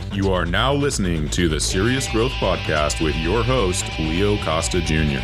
You are now listening to the Serious Growth Podcast with your host, Leo Costa Jr.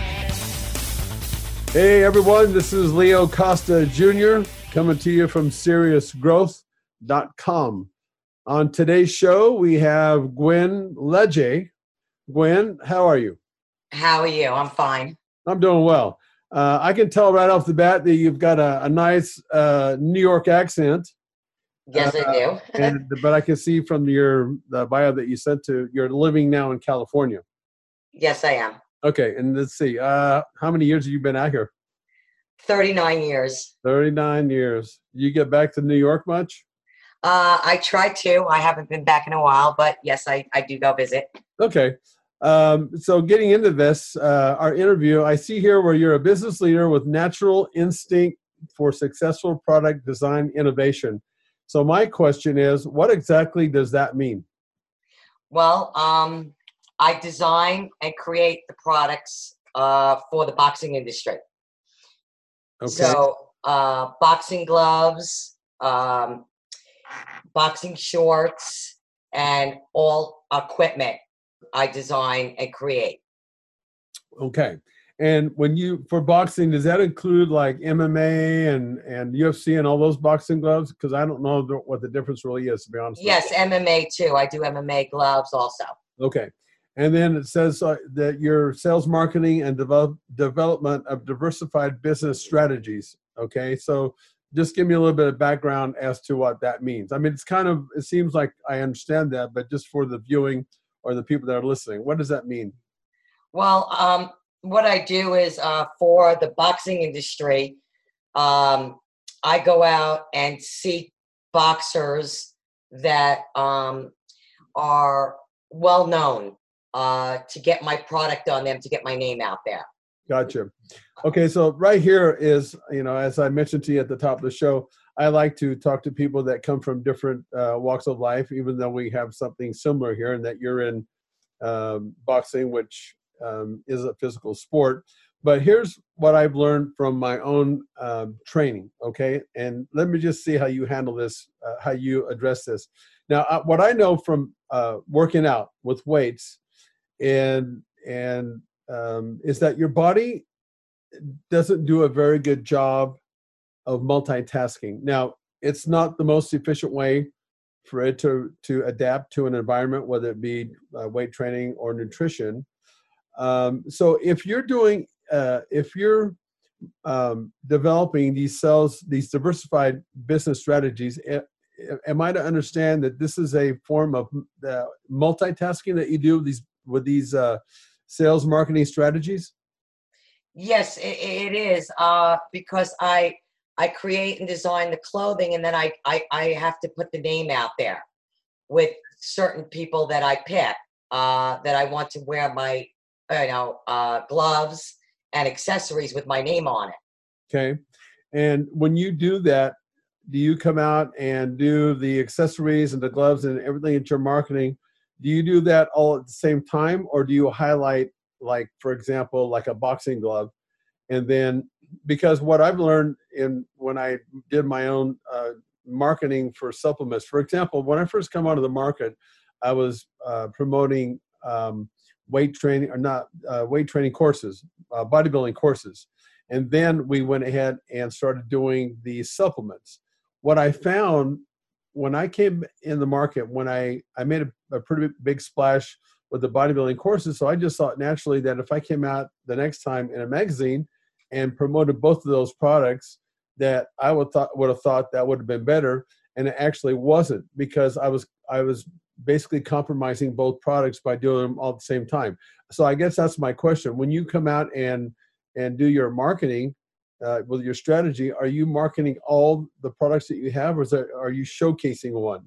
Hey everyone, this is Leo Costa Jr. coming to you from SeriousGrowth.com. On today's show, we have Gwen Ledje. Gwen, how are you? How are you? I'm fine. I'm doing well. I can tell right off the bat that you've got a nice New York accent. Yes, I do. But I can see from the bio that you sent you're living now in California. Yes, I am. Okay, and let's see. How many years have you been out here? 39 years. 39 years. You get back to New York much? I try to. I haven't been back in a while, but yes, I do go visit. Okay. So getting into this, our interview, I see here where you're a business leader with natural instinct for successful product design innovation. So my question is, what exactly does that mean? Well, I design and create the products for the boxing industry. Okay. So boxing gloves, boxing shorts, and all equipment I design and create. Okay. And for boxing, does that include like MMA and UFC and all those boxing gloves? Because I don't know what the difference really is, to be honest. Yes, MMA too. I do MMA gloves also. Okay. And then it says that your sales, marketing, and development of diversified business strategies. Okay. So just give me a little bit of background as to what that means. I mean, it seems like I understand that, but just for the viewing or the people that are listening, what does that mean? Well, what I do is for the boxing industry, I go out and seek boxers that are well known to get my product on them, to get my name out there. Gotcha. Okay, so right here is, as I mentioned to you at the top of the show, I like to talk to people that come from different walks of life, even though we have something similar here, and that you're in boxing, which is a physical sport. But here's what I've learned from my own training, okay? And let me just see how you handle this, how you address this. Now, what I know from working out with weights and is that your body doesn't do a very good job of multitasking. Now, it's not the most efficient way for it to adapt to an environment, whether it be weight training or nutrition. So if you're developing these diversified business strategies, am I to understand that this is a form of multitasking that you do with these sales marketing strategies? Yes, it is because I create and design the clothing, and then I have to put the name out there with certain people that I pick that I want to wear my gloves and accessories with my name on it. Okay. And when you do that, do you come out and do the accessories and the gloves and everything that you're marketing? Do you do that all at the same time, or do you highlight, like, for example, like a boxing glove? And then, because what I've learned when I did my own marketing for supplements, for example, when I first come out of the market, I was promoting weight training courses, bodybuilding courses. And then we went ahead and started doing the supplements. What I found when I came in the market, when I made a pretty big splash with the bodybuilding courses, so I just thought naturally that if I came out the next time in a magazine and promoted both of those products, that I would have thought that would have been better. And it actually wasn't, because I was basically compromising both products by doing them all at the same time. So I guess that's my question. When you come out and do your marketing with your strategy, are you marketing all the products that you have, or are you showcasing one?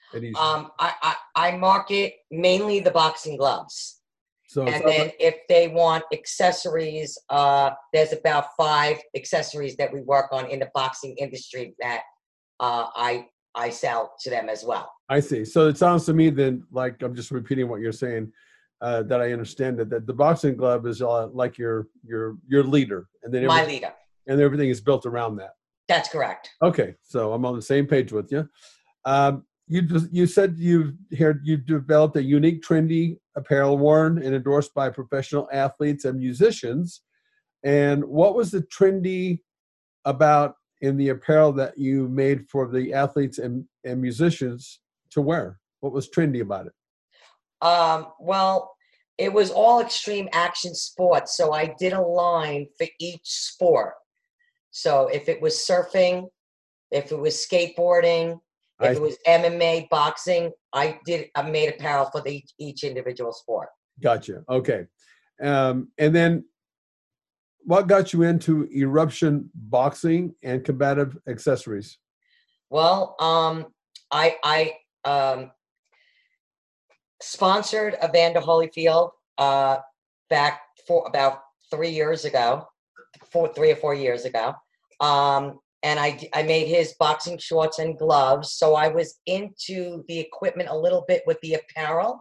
I market mainly the boxing gloves. And then if they want accessories, there's about 5 accessories that we work on in the boxing industry that I sell to them as well. I see. So it sounds to me then, like, I'm just repeating what you're saying, that I understand that the boxing glove is like your leader, and then my leader, and everything is built around that. That's correct. Okay, so I'm on the same page with you. You said you developed a unique, trendy apparel worn and endorsed by professional athletes and musicians. And what was the trendy about in the apparel that you made for the athletes and musicians to wear? What was trendy about it? Well, it was all extreme action sports, so I did a line for each sport. So if it was surfing, if it was skateboarding, if it was MMA, boxing, I made apparel for each individual sport. Gotcha. Okay. And then what got you into eruption boxing and combative accessories? Well, I sponsored Evander Holyfield back for about 3 years ago, 3 or 4 years ago. And I made his boxing shorts and gloves. So I was into the equipment a little bit with the apparel.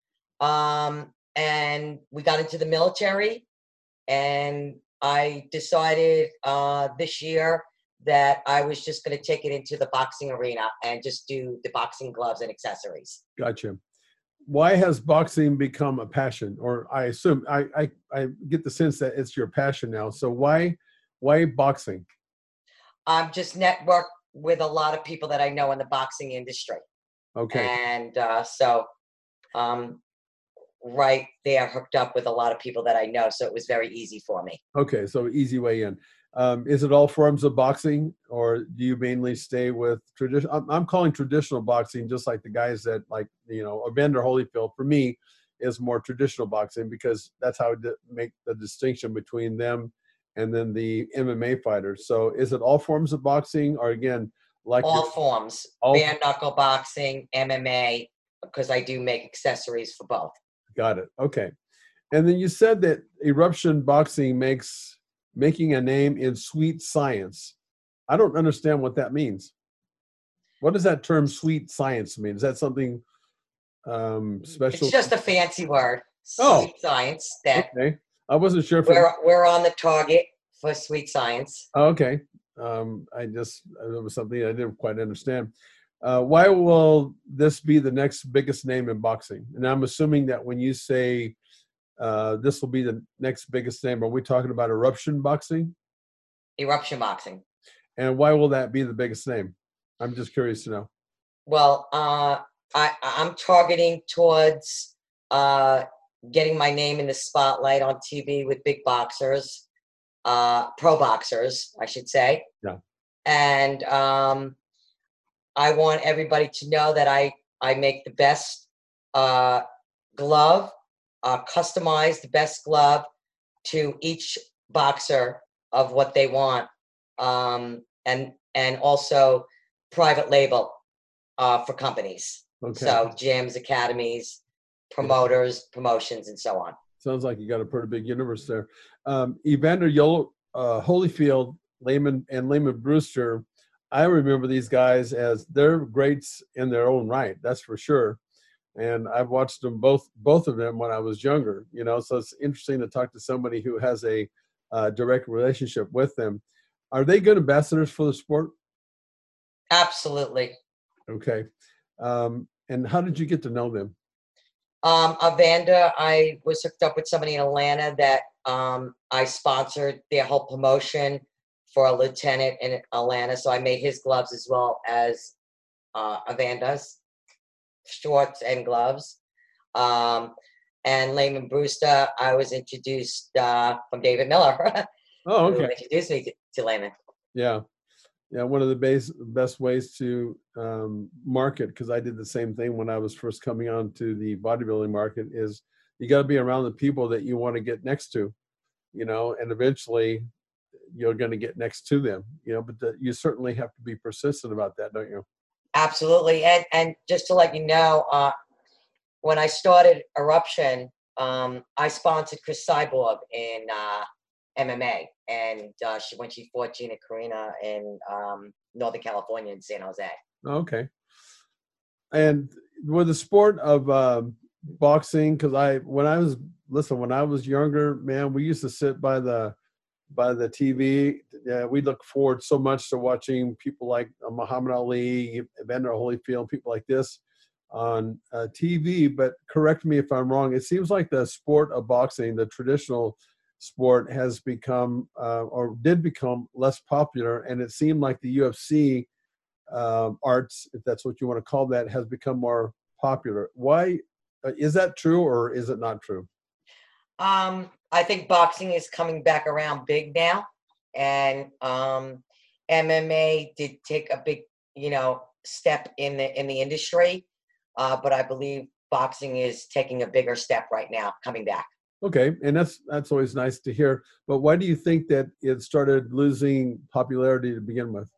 And we got into the military. And I decided this year that I was just going to take it into the boxing arena and just do the boxing gloves and accessories. Gotcha. Why has boxing become a passion? Or I assume I get the sense that it's your passion now. So why boxing? I'm just networked with a lot of people that I know in the boxing industry. Okay. And so right there hooked up with a lot of people that I know. So it was very easy for me. Okay. So easy way in. Is it all forms of boxing, or do you mainly stay with traditional? I'm calling traditional boxing, just like the guys that Evander Holyfield for me is more traditional boxing, because that's how I make the distinction between them and then the MMA fighters. So is it all forms of boxing, or again, like all forms, bare knuckle boxing, MMA, because I do make accessories for both. Got it. Okay. And then you said that eruption boxing making a name in sweet science. I don't understand what that means. What does that term sweet science mean? Is that something special? It's just a fancy word. Sweet science. That okay. I wasn't sure if we're on the target for sweet science. Okay. It was something I didn't quite understand. Why will this be the next biggest name in boxing? And I'm assuming that when you say this will be the next biggest name, are we talking about eruption boxing? Eruption boxing. And why will that be the biggest name? I'm just curious to know. Well, I'm targeting towards getting my name in the spotlight on TV with big boxers, pro boxers, I should say. Yeah. And I want everybody to know that I make the best glove, customize the best glove to each boxer of what they want, and also private label for companies. Okay. So gyms, academies, promoters, promotions, and so on. Sounds like you got a pretty big universe there. Evander Holyfield, Lamon Brewster, I remember these guys as they're greats in their own right. That's for sure. And I've watched them both of them when I was younger. So it's interesting to talk to somebody who has a direct relationship with them. Are they good ambassadors for the sport? Absolutely. Okay. And how did you get to know them? Evander, I was hooked up with somebody in Atlanta that I sponsored their whole promotion for a lieutenant in Atlanta. So I made his gloves as well as Evander's shorts and gloves. And Lamon Brewster, I was introduced from David Miller. Oh, okay. Who introduced me to Lamon. Yeah. One of the best ways to market, because I did the same thing when I was first coming on to the bodybuilding market, is you got to be around the people that you want to get next to, and eventually you're going to get next to them, but you certainly have to be persistent about that, don't you? Absolutely. And just to let you know, when I started Eruption, I sponsored Chris Cyborg in MMA, and when she fought Gina Carino in Northern California in San Jose. Okay. And with the sport of boxing, because when I was younger, man, we used to sit by the by the TV. We look forward so much to watching people like Muhammad Ali, Evander Holyfield, people like this on TV. But correct me if I'm wrong. It seems like the sport of boxing, the traditional sport, has become or did become less popular, and it seemed like the UFC arts, if that's what you want to call that, has become more popular. Why is that true, or is it not true? I think boxing is coming back around big now, and MMA did take a big, step in the industry, but I believe boxing is taking a bigger step right now, coming back. Okay, and that's always nice to hear. But why do you think that it started losing popularity to begin with?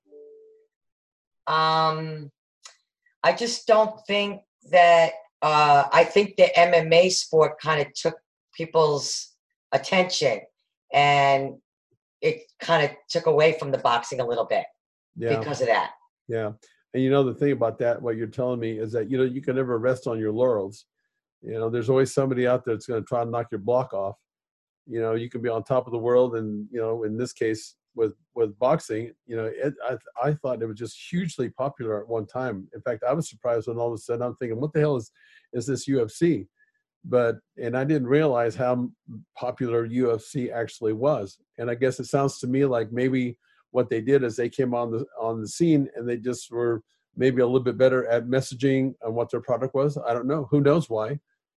I just don't think that. I think the MMA sport kind of took people's attention, and it kind of took away from the boxing a little bit because of that. Yeah. And the thing about that, what you're telling me is that, you can never rest on your laurels. There's always somebody out there that's going to try to knock your block off. You can be on top of the world. And, in this case with boxing, I thought it was just hugely popular at one time. In fact, I was surprised when all of a sudden I'm thinking, what the hell is this UFC? And I didn't realize how popular UFC actually was. And I guess it sounds to me like maybe what they did is they came on the scene, and they just were maybe a little bit better at messaging on what their product was. I don't know. Who knows why?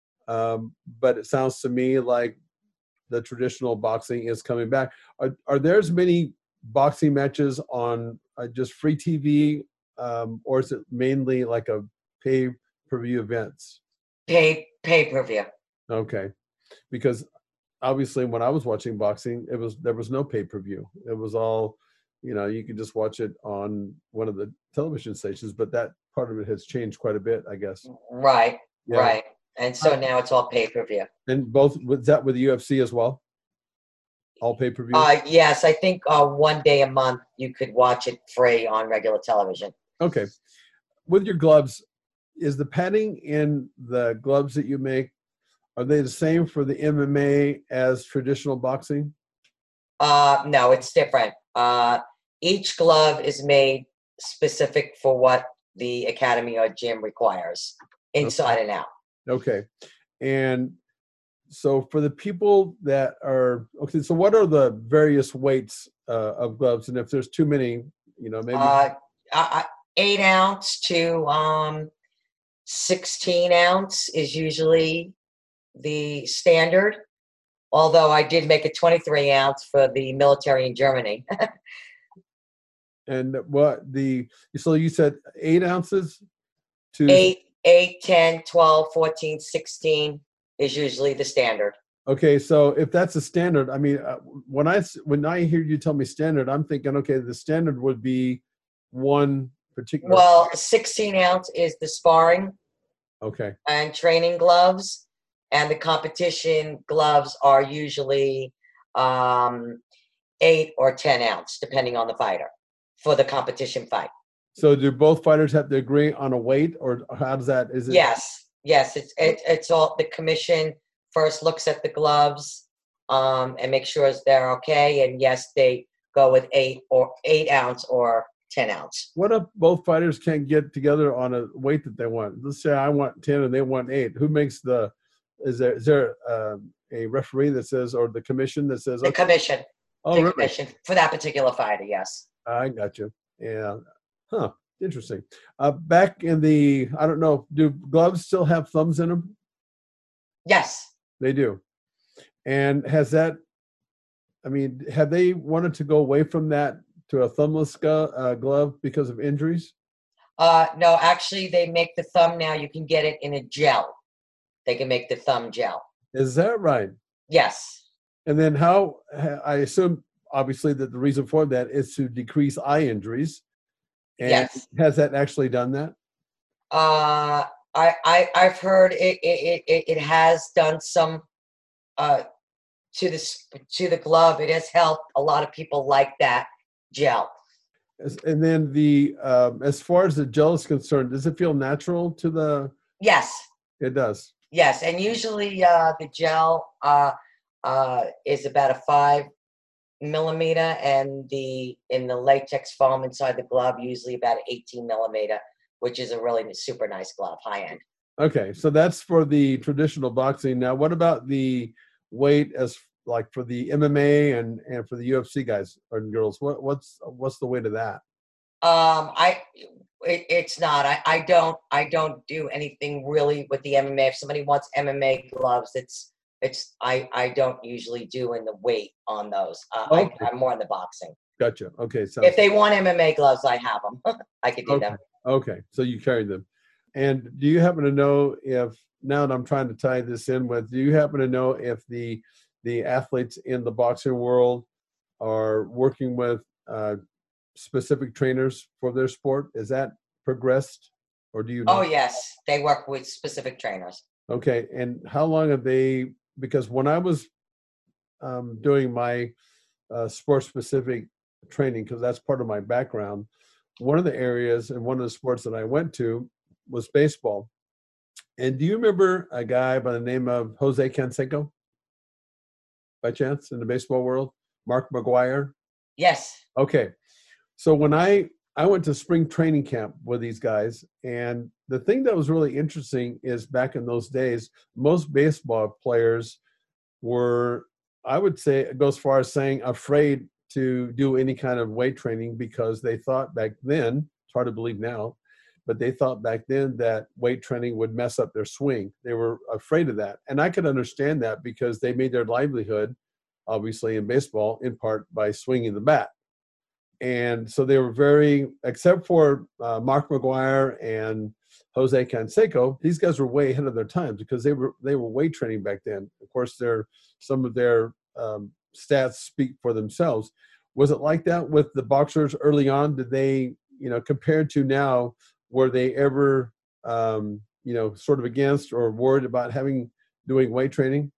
But it sounds to me like the traditional boxing is coming back. Are there as many boxing matches on just free TV, or is it mainly like a pay-per-view events? Pay-per-view. Okay, because obviously when I was watching boxing, there was no pay-per-view. It was all, you could just watch it on one of the television stations. But that part of it has changed quite a bit, I guess. Right, Yeah. right. And so now it's all pay-per-view. And was that with the UFC as well? All pay-per-view? Yes, I think one day a month you could watch it free on regular television. Okay. With your gloves, is the padding in the gloves that you make, are they the same for the MMA as traditional boxing? No, it's different. Each glove is made specific for what the academy or gym requires, inside and out. Okay. And so for the people that are, okay, so what are the various weights of gloves? And if there's too many, maybe. 8 ounce to 16 ounce is usually the standard. Although I did make a 23 ounce for the military in Germany. And so you said 8 ounces to 8, 10, 12, 14, 16 is usually the standard. Okay, so if that's a standard, I mean, when I hear you tell me standard, I'm thinking, okay, the standard would be one particular. Well, 16 ounce is the sparring. Okay. And training gloves, and the competition gloves are usually 8 or 10 ounce, depending on the fighter, for the competition fight. So do both fighters have to agree on a weight, or how does that? Is it? Yes. It's all the commission first looks at the gloves and make sure they're okay. And yes, they go with 8 ounce or 10 ounce. What if both fighters can't get together on a weight that they want? Let's say I want 10 and they want 8. Who makes is there a referee that says, or the commission that says? The commission. Oh, the really? Commission for that particular fighter, yes. I got you. Yeah. Huh. Interesting. Back in the, I don't know, do gloves still have thumbs in them? Yes. They do. And have they wanted to go away from that to a thumbless glove because of injuries? No, actually, they make the thumb now. You can get it in a gel. They can make the thumb gel. Is that right? Yes. And then I assume, obviously, that the reason for that is to decrease eye injuries. And yes. Has that actually done that? I've heard it has done some to the glove. It has helped a lot of people like that gel. And then as far as the gel is concerned, does it feel natural to the? Yes. It does. Yes, and usually the gel is about a 5 millimeter, and in the latex foam inside the glove, usually about 18 millimeter, which is a really super nice glove, high end. Okay, so that's for the traditional boxing. Now, what about the weight as like for the MMA and for the UFC guys and girls? What's the weight of that? It's not. I don't do anything really with the MMA. If somebody wants MMA gloves, I don't usually do in the weight on those. Okay. I'm more in the boxing. Gotcha. Okay, so if they want MMA gloves, I have them. I could do them. Okay, so you carry them. And do you happen to know if, now that I'm trying to tie this in with, do you happen to know if the athletes in the boxing world are working with specific trainers for their sport? Is that progressed, or do you know? Oh, yes. They work with specific trainers. Okay, and how long have they, because when I was doing my sport-specific training, because that's part of my background, one of the areas and one of the sports that I went to was baseball. And do you remember a guy by the name of Jose Canseco, by chance, in the baseball world? Mark McGwire? Yes. Okay. So when I went to spring training camp with these guys, and the thing that was really interesting is back in those days, most baseball players were, I would say, it goes as far as saying, afraid to do any kind of weight training because they thought back then, it's hard to believe now, but they thought back then that weight training would mess up their swing. They were afraid of that. And I could understand that because they made their livelihood, obviously, in baseball, in part by swinging the bat. And so they were very, except for Mark McGwire and Jose Canseco, these guys were way ahead of their times because they were weight training back then. Of course, some of their stats speak for themselves. Was it like that with the boxers early on? Did they, compared to now, were they ever, sort of against or worried about doing weight training?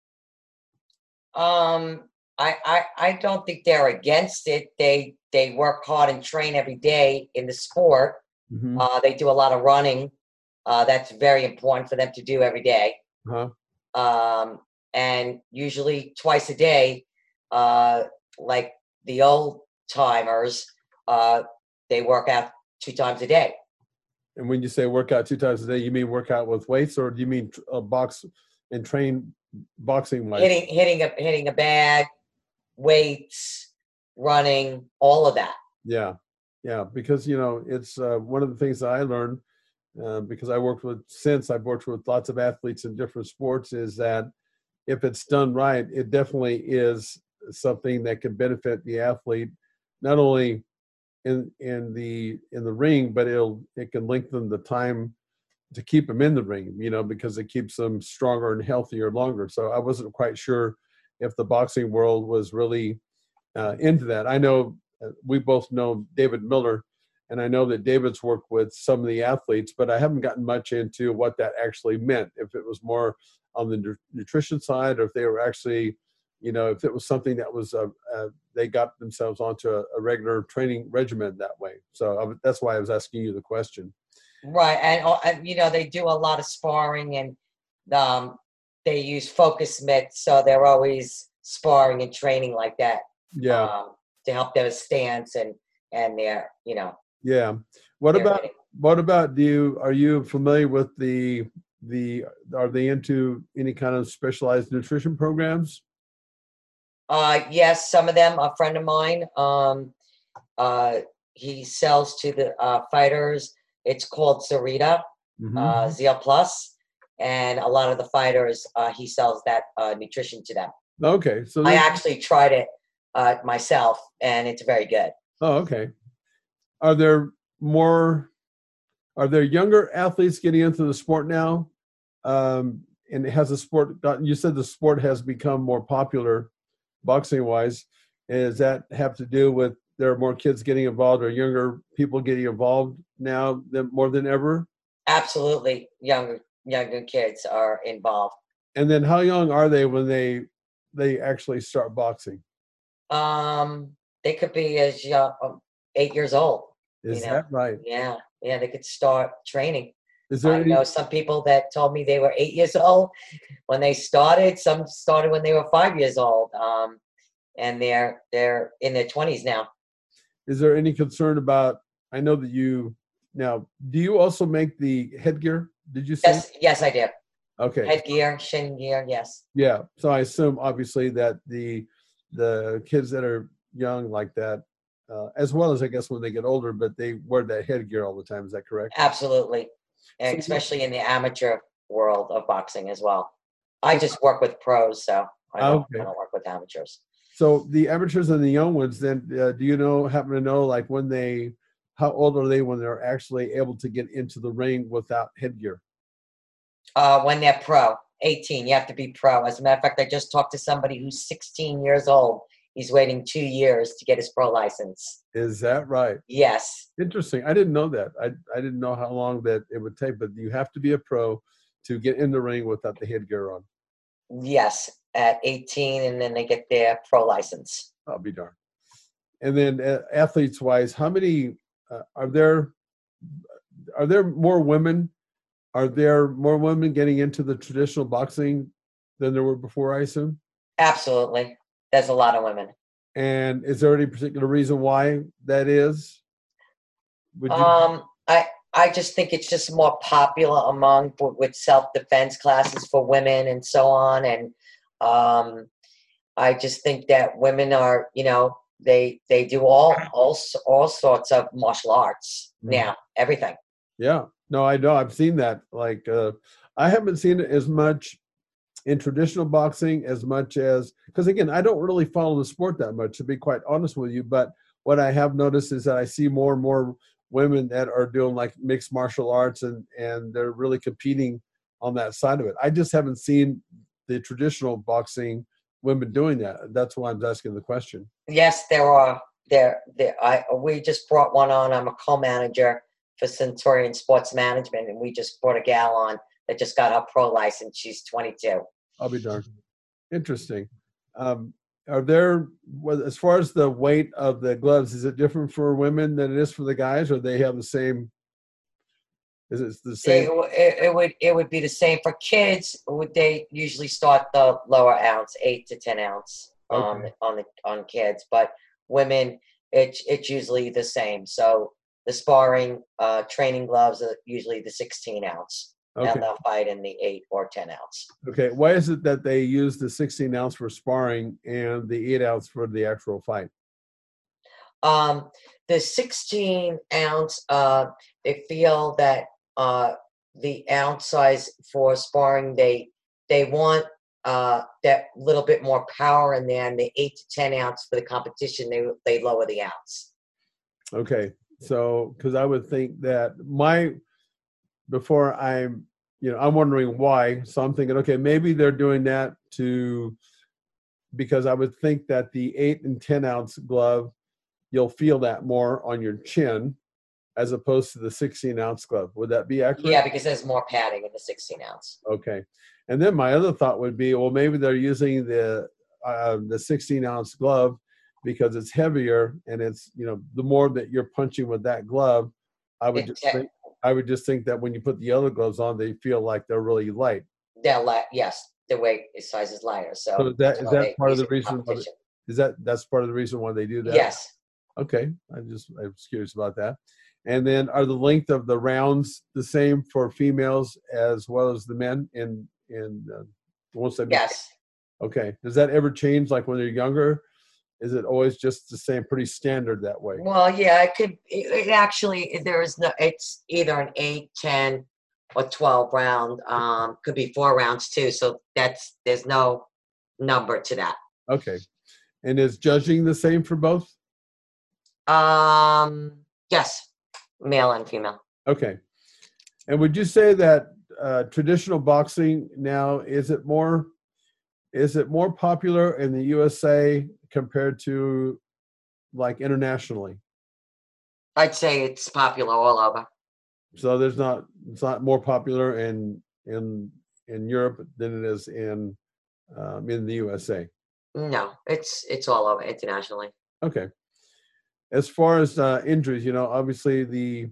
I don't think they're against it. They work hard and train every day in the sport. Mm-hmm. They do a lot of running. That's very important for them to do every day. Uh-huh. And usually twice a day, like the old timers, they work out 2 times a day. And when you say work out 2 times a day, you mean work out with weights, or do you mean box and train boxing wise? Hitting a bag, weights, running, all of that. Yeah, because it's one of the things that I learned because I've worked with lots of athletes in different sports, is that if it's done right, it definitely is something that can benefit the athlete, not only in the ring, but it can lengthen the time to keep them in the ring, because it keeps them stronger and healthier longer. So I wasn't quite sure if the boxing world was really into that. I know we both know David Miller, and I know that David's worked with some of the athletes, but I haven't gotten much into what that actually meant. If it was more on the nutrition side, or if they were actually, if it was something that was, they got themselves onto a regular training regimen that way. So that's why I was asking you the question. Right. And they do a lot of sparring, and they use focus mitts. So they're always sparring and training like that. Yeah. To help their stance and their, Yeah. What about are you familiar with are they into any kind of specialized nutrition programs? Yes, some of them. A friend of mine, he sells to the fighters. It's called Zerita, Mm-hmm. Zeal Plus, and a lot of the fighters, he sells that nutrition to them. Okay, so I actually tried it myself, and it's very good. Oh, okay. Are there younger athletes getting into the sport now? And has the sport you said the sport has become more popular boxing wise. Does that have to do with there are more kids getting involved, or younger people getting involved now more than ever? Absolutely. Younger kids are involved. And then how young are they when they actually start boxing? They could be as young, 8 years old. Is that right? Yeah, they could start training. Is there I know some people that told me they were 8 years old when they started. Some started when they were 5 years old. and they're in their 20s now. Is there any concern about? I know that you now. Do you also make the headgear? Did you say? Yes, I do. Okay. Headgear, shin gear, yes. Yeah. So I assume obviously that the kids that are young like that, as well as I guess when they get older, but they wear that headgear all the time. Is that correct? Absolutely, So, especially in the amateur world of boxing as well. I just work with pros, so I don't work with amateurs. So the amateurs and the young ones, then, do you happen to know, like how old are they when they're actually able to get into the ring without headgear? When they're pro, 18, you have to be pro. As a matter of fact, I just talked to somebody who's 16 years old. He's waiting 2 years to get his pro license. Is that right? Yes. Interesting. I didn't know that. I didn't know how long that it would take, but you have to be a pro to get in the ring without the headgear on. Yes, at 18, and then they get their pro license. I'll be darned. And then athletes-wise, how many are there? Are there more women? Are there more women getting into the traditional boxing than there were before, I assume? Absolutely. There's a lot of women. And is there any particular reason why that is? I just think it's just more popular with self-defense classes for women and so on. And I just think that women are, they do all sorts of martial arts now, everything. Yeah, no, I know. I've seen that. Like, I haven't seen it as much in traditional boxing as much as, because again, I don't really follow the sport that much, to be quite honest with you. But what I have noticed is that I see more and more women that are doing like mixed martial arts, and they're really competing on that side of it. I just haven't seen the traditional boxing women doing that. That's why I'm asking the question. Yes, there are. We just brought one on. I'm a co-manager for Centurion Sports Management, and we just brought a gal on that just got her pro license. She's 22. I'll be darned. Interesting. Are there, as far as the weight of the gloves, is it different for women than it is for the guys, or they have the same? Is it the same? It would be the same for kids. They usually start the lower ounce, 8 to 10 ounce on kids, but women, it's usually the same. So the sparring training gloves are usually the 16 ounce. Okay. And they'll fight in the 8 or 10 ounce. Okay. Why is it that they use the 16 ounce for sparring and the 8 ounce for the actual fight? The 16 ounce, they feel that the ounce size for sparring, they want that little bit more power in there, and the 8 to 10 ounce for the competition, they lower the ounce. Okay. So, because I would think that I'm wondering why. So I'm thinking, okay, maybe they're doing that because I would think that the 8 and 10 ounce glove, you'll feel that more on your chin as opposed to the 16 ounce glove. Would that be accurate? Yeah, because there's more padding in the 16 ounce. Okay. And then my other thought would be, well, maybe they're using the 16 ounce glove because it's heavier, and it's, the more that you're punching with that glove, I would just think that when you put the other gloves on, they feel like they're really light. They're light, yes. The weight size is lighter. So is that part of the reason? That's part of the reason why they do that? Yes. Okay, I was curious about that. And then, are the length of the rounds the same for females as well as the men? Yes. Okay. Does that ever change? Like when they're younger, is it always just the same, pretty standard that way? Well, yeah, it could. It actually, there is no. It's either an 8, 10, or 12 round. Could be 4 rounds too. So there's no number to that. Okay. And is judging the same for both? Yes, male and female. Okay. And would you say that traditional boxing now, is it more popular in the USA compared to like internationally? I'd say it's popular all over. So it's not more popular in Europe than it is in the USA. No, it's all over internationally. Okay. As far as injuries, obviously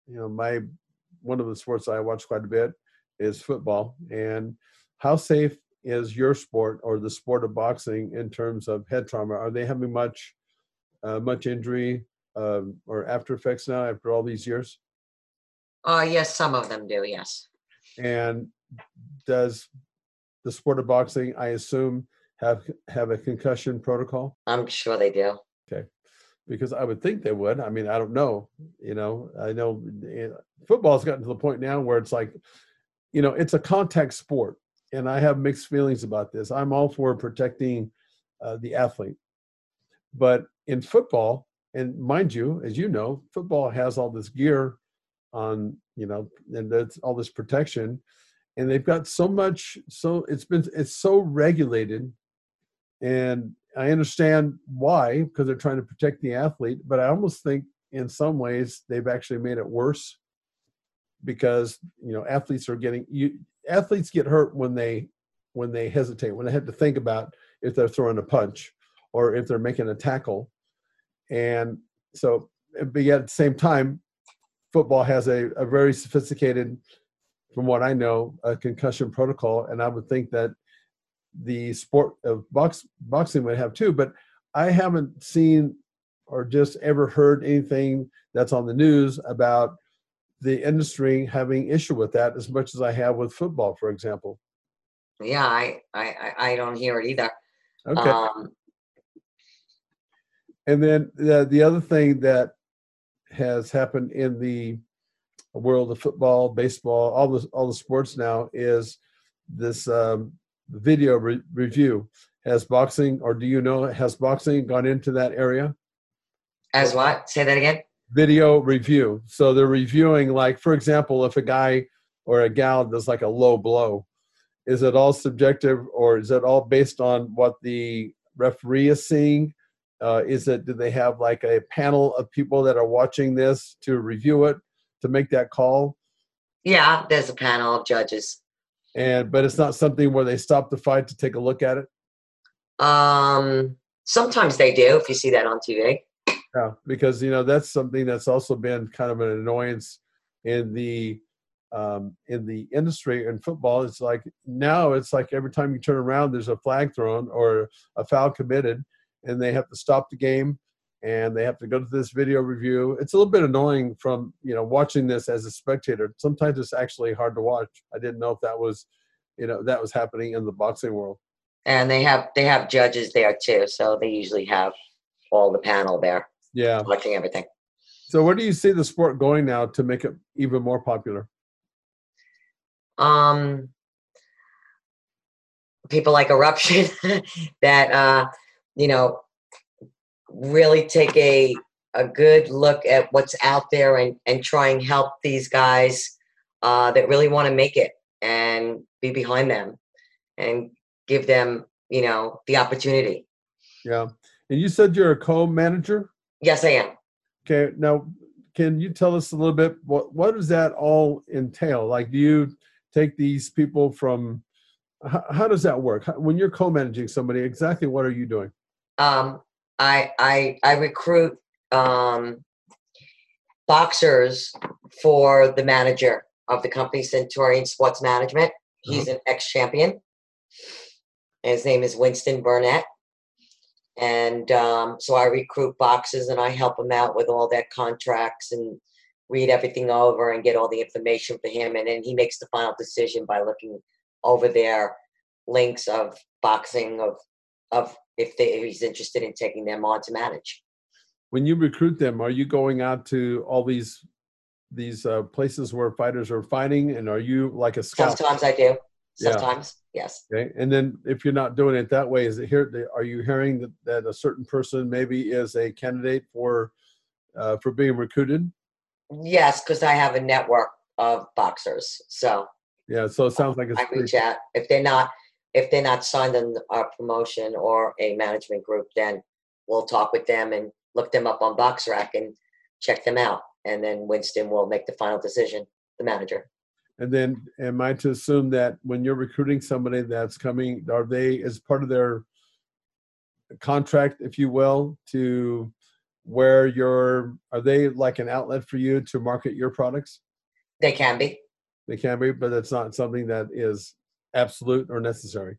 one of the sports I watch quite a bit is football. And how safe is your sport or the sport of boxing in terms of head trauma? Are they having much injury or after effects now after all these years? Yes, some of them do. Yes. And does the sport of boxing, I assume, have a concussion protocol? I'm sure they do. Okay. Because I would think they would. I mean, I don't know. I know football's gotten to the point now where it's like, it's a contact sport. And I have mixed feelings about this. I'm all for protecting the athlete. But in football, and mind you, as you know, football has all this gear on, and that's all this protection. And they've got so much, it's so regulated. And I understand why, because they're trying to protect the athlete, but I almost think in some ways they've actually made it worse because, athletes get hurt when they hesitate, when they have to think about if they're throwing a punch or if they're making a tackle. And so, but yet at the same time, football has a very sophisticated, from what I know, a concussion protocol. And I would think that the sport of boxing would have too, but I haven't seen or just ever heard anything that's on the news about the industry having issue with that as much as I have with football, for example. Yeah, I don't hear it either. Okay. And then the other thing that has happened in the world of football, baseball, all the sports now is this video review. Has boxing, or do you know, has boxing gone into that area? As what? Say that again? Video review. So they're reviewing, like, for example, if a guy or a gal does like a low blow, is it all subjective or is it all based on what the referee is seeing? Do they have like a panel of people that are watching this to review it, to make that call? Yeah, there's a panel of judges. But it's not something where they stop the fight to take a look at it? Sometimes they do, if you see that on TV. Yeah, because that's something that's also been kind of an annoyance in the industry in football. It's like now it's like every time you turn around, there's a flag thrown or a foul committed, and they have to stop the game and they have to go to this video review. It's a little bit annoying from watching this as a spectator. Sometimes it's actually hard to watch. I didn't know if that was that was happening in the boxing world. And they have judges there too, so they usually have all the panel there. Yeah, watching everything. So where do you see the sport going now to make it even more popular? People like Eruption that really take a good look at what's out there and try and help these guys that really want to make it and be behind them and give them the opportunity. Yeah. And you said you're a co-manager? Yes, I am. Okay. Now, can you tell us a little bit, what does that all entail? Like, do you take these people from, how does that work? When you're co-managing somebody, exactly what are you doing? I recruit boxers for the manager of the company, Centurion Sports Management. He's an ex-champion. His name is Winston Burnett. And so I recruit boxers and I help them out with all their contracts and read everything over and get all the information for him. And then he makes the final decision by looking over their links of boxing, of if he's interested in taking them on to manage. When you recruit them, are you going out to all these places where fighters are fighting, and are you like a scout? Sometimes I do. Sometimes, yes. Okay, and then if you're not doing it that way, are you hearing that a certain person maybe is a candidate for being recruited? Yes, because I have a network of boxers. So yeah, so it sounds like it's I reach out. If they're not signed on a promotion or a management group, then we'll talk with them and look them up on BoxRec and check them out. And then Winston will make the final decision, the manager. And then am I to assume that when you're recruiting somebody that's coming, are they, as part of their contract, if you will, to where are they like an outlet for you to market your products? They can be. They can be, but it's not something that is absolute or necessary.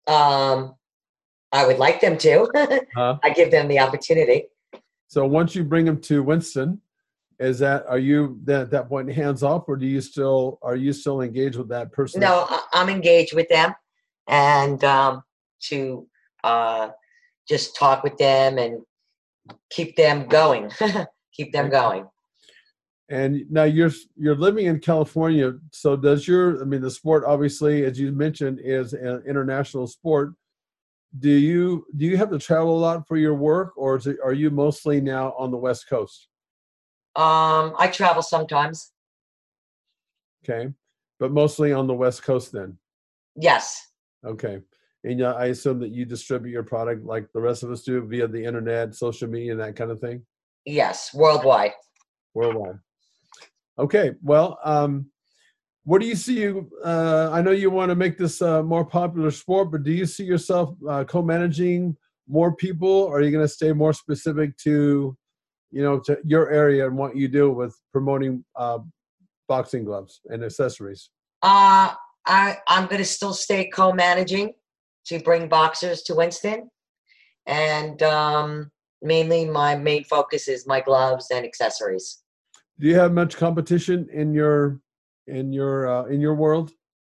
Um, I would like them to. Huh? I give them the opportunity. So once you bring them to Winston, are you then at that point hands off, or are you still engaged with that person? No, I'm engaged with them, and to just talk with them and keep them going. Keep them going. And now you're living in California, so the sport, obviously, as you mentioned, is an international sport. Do you have to travel a lot for your work, or are you mostly now on the West Coast? I travel sometimes. Okay, but mostly on the West Coast then. Yes. Okay, and I assume that you distribute your product like the rest of us do via the internet, social media, and that kind of thing. Yes, worldwide. Worldwide. Okay, well, what do you see? I know you want to make this a more popular sport, but do you see yourself co-managing more people, or are you going to stay more specific to your area and what you do with promoting boxing gloves and accessories? I'm going to still stay co-managing to bring boxers to Winston, and mainly my main focus is my gloves and accessories. Do you have much competition in your world?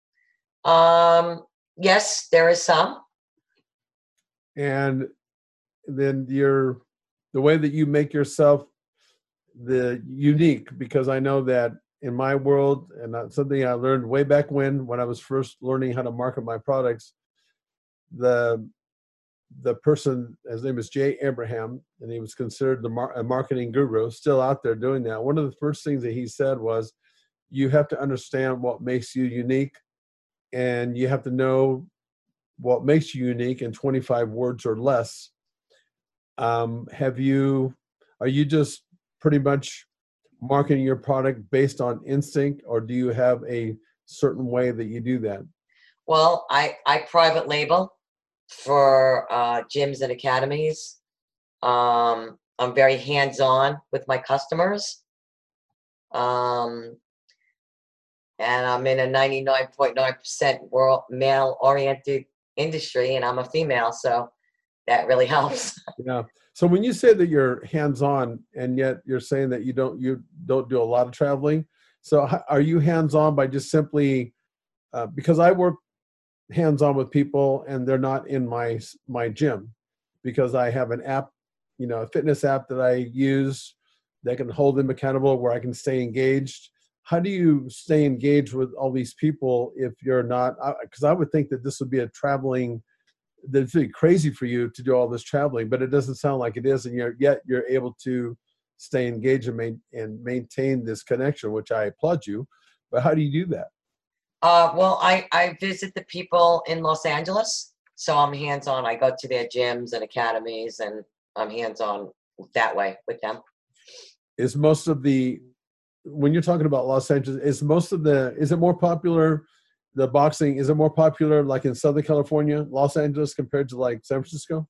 Yes, there is some. And then the way that you make yourself the unique, because I know that in my world, and that's something I learned way back when I was first learning how to market my products, the person, his name is Jay Abraham, and he was considered a marketing guru, still out there doing that. One of the first things that he said was, you have to understand what makes you unique, and you have to know what makes you unique in 25 words or less. Are you just pretty much marketing your product based on instinct, or do you have a certain way that you do that? Well, I private label for gyms and academies. I'm very hands-on with my customers. And I'm in a 99.9% world male-oriented industry, and I'm a female, so that really helps. Yeah. So when you say that you're hands-on, and yet you're saying that you don't do a lot of traveling, so are you hands-on by just simply because I work hands-on with people and they're not in my gym, because I have an app, a fitness app that I use that can hold them accountable, where I can stay engaged. How do you stay engaged with all these people if you're not? Because I would think that this would be that's really crazy for you to do all this traveling, but it doesn't sound like it is, and yet you're able to stay engaged and maintain this connection, which I applaud you. But how do you do that? Well, I visit the people in Los Angeles, so I'm hands-on. I go to their gyms and academies, and I'm hands-on that way with them. When you're talking about Los Angeles, is it more popular, the boxing, is it more popular like in Southern California, Los Angeles, compared to like San Francisco?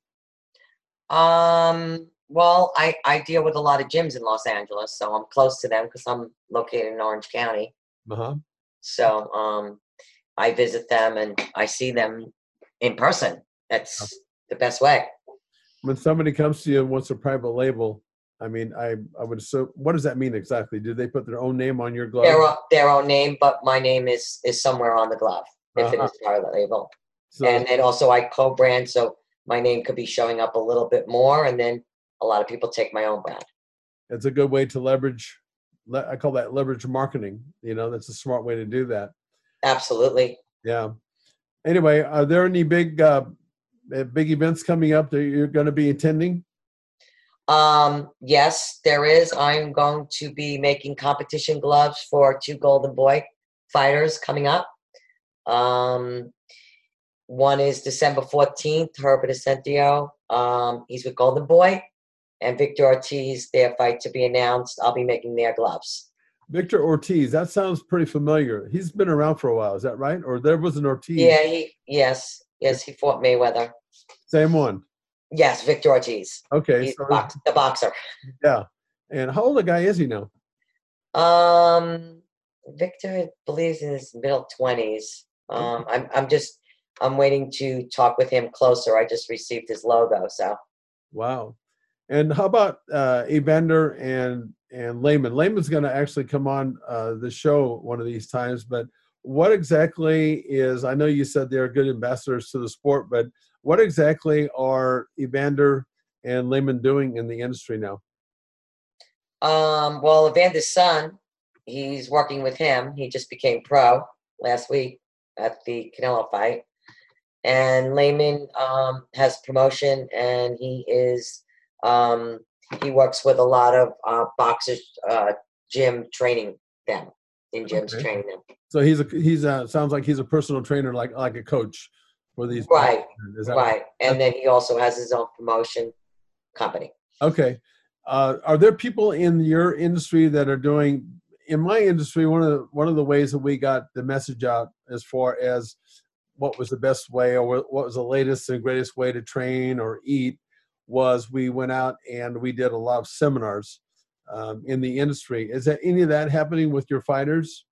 Well, I deal with a lot of gyms in Los Angeles, so I'm close to them because I'm located in Orange County. Uh-huh. So I visit them and I see them in person. That's the best way. When somebody comes to you and wants a private label, I mean, I would assume, what does that mean exactly? Do they put their own name on your glove? Their own name, but my name is somewhere on the glove if it is private label. So, and then also I co-brand, so my name could be showing up a little bit more, and then a lot of people take my own brand. It's a good way to leverage. I call that leverage marketing. That's a smart way to do that. Absolutely. Yeah. Anyway, are there any big events coming up that you're going to be attending? Yes, there is. I'm going to be making competition gloves for 2 Golden Boy fighters coming up. One is December 14th, Herbert Asensio. He's with Golden Boy. And Victor Ortiz, their fight to be announced. I'll be making their gloves. Victor Ortiz, that sounds pretty familiar. He's been around for a while, is that right? Or there was an Ortiz? Yeah, yes, he fought Mayweather. Same one? Yes, Victor Ortiz. Okay. He's the boxer. Yeah. And how old a guy is he now? Victor believes in his middle 20s. I'm just I'm waiting to talk with him closer. I just received his logo, so. Wow. And how about Evander and Layman? Layman's going to actually come on the show one of these times, but what exactly is, I know you said they're good ambassadors to the sport, but what exactly are Evander and Layman doing in the industry now? Well, Evander's son, he's working with him. He just became pro last week at the Canelo fight. And Layman has promotion, and he is he works with a lot of boxers, gym training them in gyms, training them. So he's sounds like he's a personal trainer, like a coach for these. Right, right. And then he also has his own promotion company. Okay. Are there people in your industry that are doing? In my industry, one of the ways that we got the message out as far as what was the best way or what was the latest and greatest way to train or eat was we went out and we did a lot of seminars in the industry. Is that any of that happening with your fighters?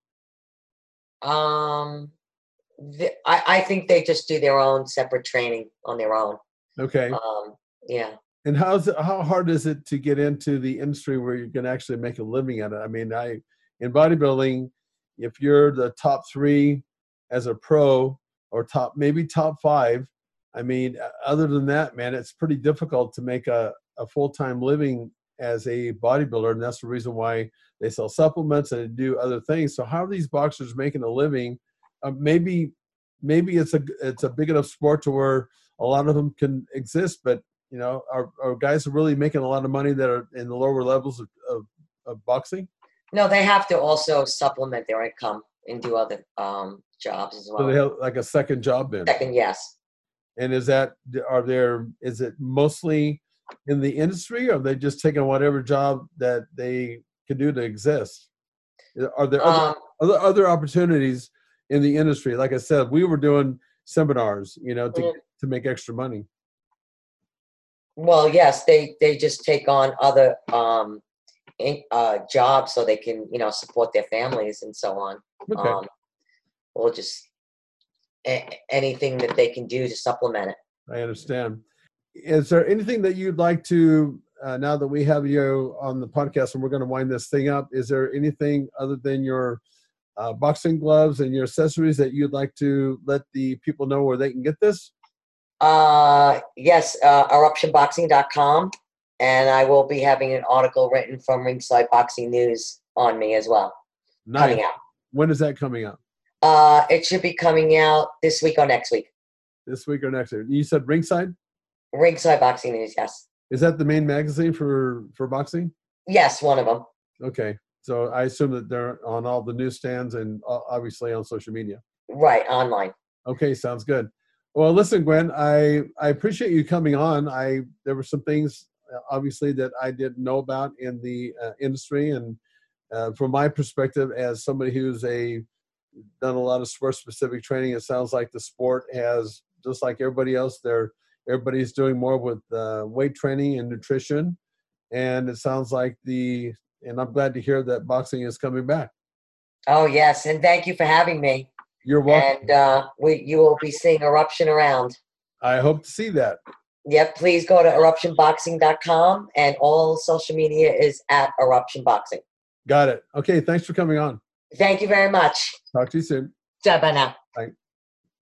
I think they just do their own separate training on their own. Okay. Yeah. And how hard is it to get into the industry where you can actually make a living at it? I mean, in bodybuilding, if you're the top 3 as a pro or maybe top 5, I mean, other than that, man, it's pretty difficult to make a full-time living as a bodybuilder, and that's the reason why they sell supplements and do other things. So how are these boxers making a living? Maybe it's a big enough sport to where a lot of them can exist, but you know, are guys really making a lot of money that are in the lower levels of boxing? No, they have to also supplement their income and do other jobs as well. So they have like a second job then? Second, yes. And is it mostly in the industry, or are they just taking whatever job that they can do to exist? Are there other opportunities in the industry? Like I said, we were doing seminars, you know, to make extra money. Well, yes, they just take on other jobs so they can, you know, support their families and so on. Okay. Or just anything that they can do to supplement it. I understand. Is there anything that you'd like to, now that we have you on the podcast and we're going to wind this thing up, is there anything other than your boxing gloves and your accessories that you'd like to let the people know where they can get this? Yes, eruptionboxing.com, and I will be having an article written from Ringside Boxing News on me as well. Nice. Coming out. When is that coming out? It should be coming out this week or next week. This week or next week. You said Ringside? Ringside Boxing News, yes. Is that the main magazine for boxing? Yes, one of them. Okay. So I assume that they're on all the newsstands and obviously on social media. Right, online. Okay, sounds good. Well, listen, Gwen, I appreciate you coming on. There were some things, obviously, that I didn't know about in the industry. And from my perspective, as somebody who's done a lot of sport-specific training, it sounds like the sport has, just like everybody else, everybody's doing more with weight training and nutrition. And it sounds like and I'm glad to hear that boxing is coming back. Oh, yes. And thank you for having me. You're welcome. And you will be seeing Eruption around. I hope to see that. Yep. Please go to eruptionboxing.com, and all social media is at Eruption Boxing. Got it. Okay. Thanks for coming on. Thank you very much. Talk to you soon. Bye now. Bye.